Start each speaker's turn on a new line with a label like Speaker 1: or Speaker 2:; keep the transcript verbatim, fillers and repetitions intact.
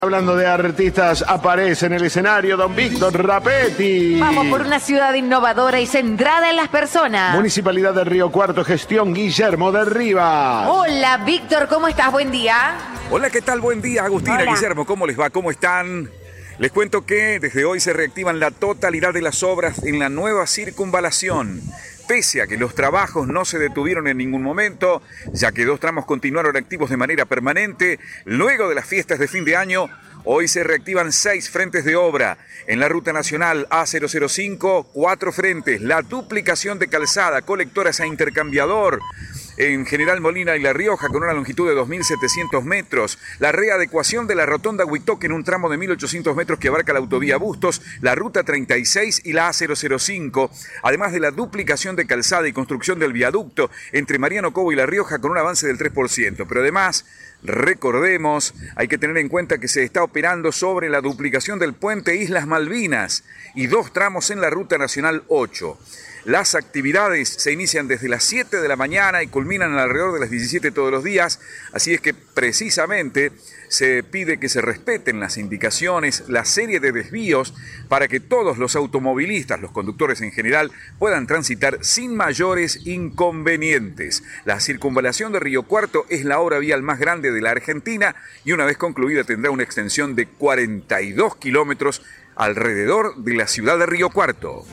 Speaker 1: Hablando de artistas, aparece en el escenario don Víctor Rapetti.
Speaker 2: Vamos por una ciudad innovadora y centrada en las personas.
Speaker 1: Municipalidad de Río Cuarto, gestión Guillermo de Rivas.
Speaker 2: Hola, Víctor, ¿cómo estás? Buen día.
Speaker 3: Hola, ¿qué tal? Buen día, Agustina,
Speaker 2: Hola.
Speaker 3: Guillermo, ¿cómo les va? ¿Cómo están? Les cuento que desde hoy se reactivan la totalidad de las obras en la nueva circunvalación. Pese a que los trabajos no se detuvieron en ningún momento, ya que dos tramos continuaron activos de manera permanente, luego de las fiestas de fin de año, hoy se reactivan seis frentes de obra. En la Ruta Nacional A cero cero cinco, cuatro frentes, la duplicación de calzada, colectoras a intercambiador, en General Molina y La Rioja con una longitud de dos mil setecientos metros, la readecuación de la rotonda Huitoque en un tramo de mil ochocientos metros que abarca la autovía Bustos, la Ruta treinta y seis y la A cero cero cinco, además de la duplicación de calzada y construcción del viaducto entre Mariano Cobo y La Rioja con un avance del tres por ciento. Pero además, recordemos, hay que tener en cuenta que se está operando sobre la duplicación del puente Islas Malvinas y dos tramos en la Ruta Nacional ocho. Las actividades se inician desde las siete de la mañana y culminan alrededor de las diecisiete todos los días, así es que precisamente se pide que se respeten las indicaciones, la serie de desvíos para que todos los automovilistas, los conductores en general, puedan transitar sin mayores inconvenientes. La circunvalación de Río Cuarto es la obra vial más grande de la Argentina y una vez concluida tendrá una extensión de cuarenta y dos kilómetros alrededor de la ciudad de Río Cuarto.